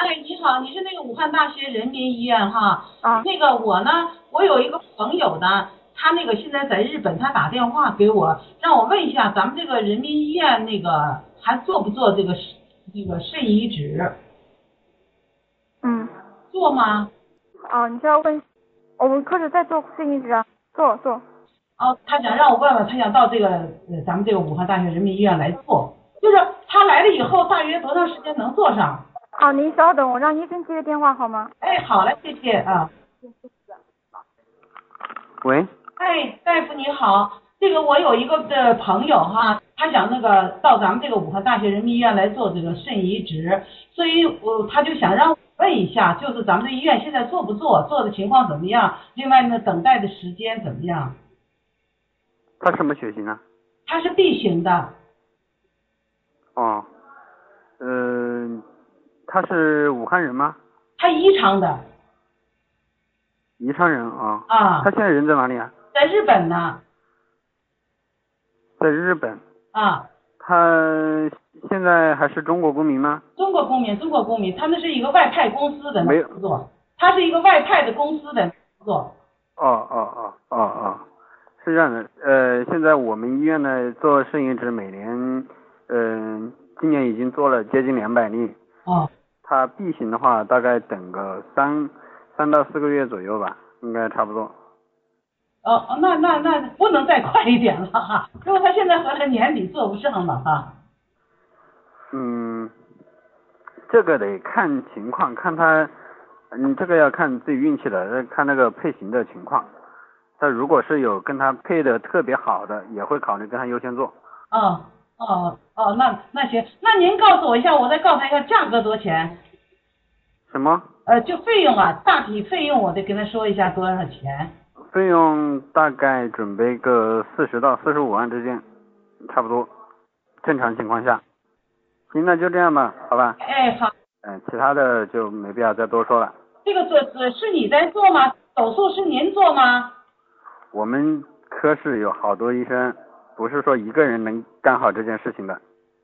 哎，你好，你是那个武汉大学人民医院哈？ 啊， 那个我呢，我有一个朋友呢，他那个现在在日本，他打电话给我，让我问一下咱们这个人民医院那个还做不做这个肾移植？ 嗯， 做吗？ 哦，你是要问我们科室在做肾移植啊？做。 哦，他想让我问问，他想到这个咱们这个武汉大学人民医院来做，就是他来了以后，大约多长时间能做上？ 啊，您稍等，我让医生接个电话好吗？ 哎，好嘞，谢谢啊。 喂， 哎，大夫你好，这个我有一个朋友哈，他想那个到咱们这个武汉大学人民医院来做这个肾移植，所以他就想让我问一下，就是咱们这医院现在做不做，做的情况怎么样？另外呢，等待的时间怎么样？ 他什么血型啊？ 他是 B 型的， 哦，嗯、他是武汉人吗？ 他宜昌的宜昌人啊。 啊， 他现在人在哪里啊？ 在日本呢在日本。 啊， 他现在还是中国公民吗？ 中国公民，中国公民，他们是一个外派公司的没有工作，他是一个外派的公司的工作。 哦，是这样的，现在我们医院呢做肾移植，每年，今年已经做了接近200例。 哦。 他 B 型的话，大概等个3到4个月左右吧，应该差不多。 那不能再快一点了哈，如果他现在合着年底做不上了哈。 嗯，这个得看情况，看他，这个要看自己运气的，看那个配型的情况。他如果是有跟他配的特别好的，也会考虑跟他优先做。 那行，那您告诉我一下，我再告诉他一下价格多少钱？ 什么？ 就费用啊，大体费用我得跟他说一下多少钱。 费用大概准备个40到45万之间，差不多，正常情况下。行，那就这样吧，好吧？ 哎，好， 其他的就没必要再多说了。 这个是你在做吗？手术是您做吗？ 我们科室有好多医生，不是说一个人能干好这件事情的。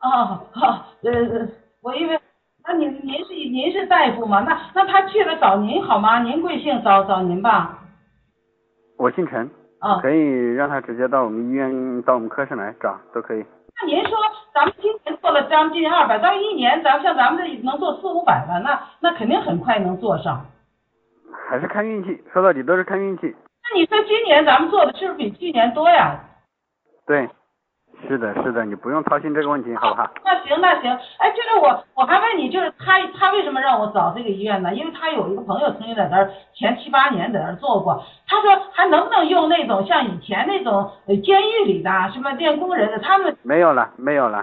我以为，那您是大夫吗？那他去了找您好吗？您贵姓？找您吧。 我姓陈，可以让他直接到我们医院，到我们科室来找都可以。 那您说，咱们今年做了将近200，到一年像咱们这能做400-500了，那肯定很快能做上。 还是看运气，说到底都是看运气。 那你说今年咱们做的是不是比去年多呀？ 对，是的，你不用操心这个问题，好不好？ 那行，哎，就是我还问你，就是他为什么让我找这个医院呢？因为他有一个朋友曾经在那儿前7-8年在那儿做过，他说还能不能用那种像以前那种监狱里的什么练工人的，他们没有了。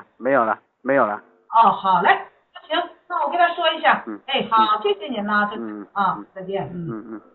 好嘞，行，那我跟他说一下，哎，好，谢谢您了，再见， 嗯。